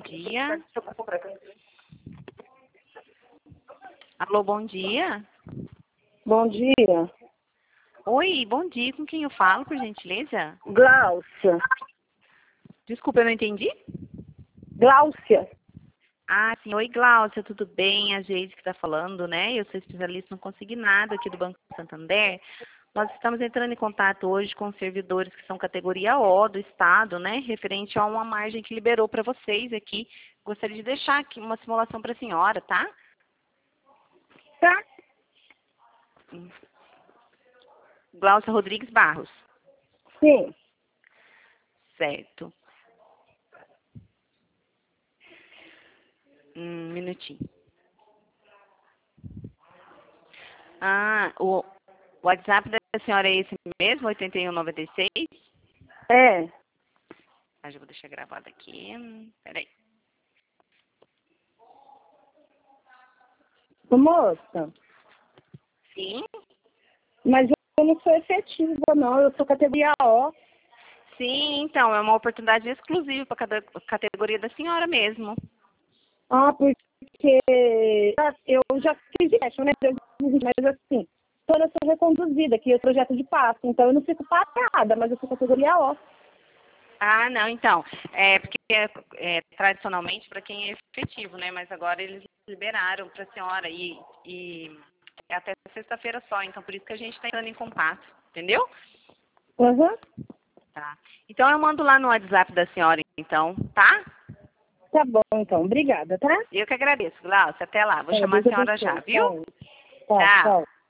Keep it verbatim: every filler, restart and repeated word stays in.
dia. Alô, bom dia. Bom dia. Oi, bom dia. Com quem eu falo, por gentileza? Gláucia. Desculpa, eu não entendi. Gláucia. Ah, sim. Oi, Gláucia, tudo bem? A Geise que está falando, né? Eu sou especialista no consignado aqui do Banco Santander. Nós estamos entrando em contato hoje com servidores que são categoria O do Estado, né? Referente a uma margem que liberou para vocês aqui. Gostaria de deixar aqui uma simulação para a senhora, tá? Tá? Gláucia Rodrigues Barros. Sim. Certo. Um minutinho. Ah, o WhatsApp da senhora é esse mesmo, oito um nove seis? É. Ah, já vou deixar gravado aqui. Peraí. Ô, moça, Sim? mas eu não sou efetiva, não. Eu sou categoria O. Sim, então, é uma oportunidade exclusiva para cada categoria da senhora mesmo. Ah, porque eu já fiz isso, né? Mas assim, toda sou reconduzida, que é o projeto de passo. Então eu não fico parada, mas eu sou categoria O. Ah, não, então, é porque é, é, tradicionalmente para quem é efetivo, né? Mas agora eles liberaram para a senhora e, e é até sexta-feira só, então por isso que a gente está entrando em contato, entendeu? Uhum. Tá. Então eu mando lá no WhatsApp da senhora, então, tá? Tá bom, então. Obrigada, tá? Eu que agradeço, Glaucia. Até lá. Vou É, chamar a Deus senhora já, abençoe. viu? Tá, tá, Tchau. tchau.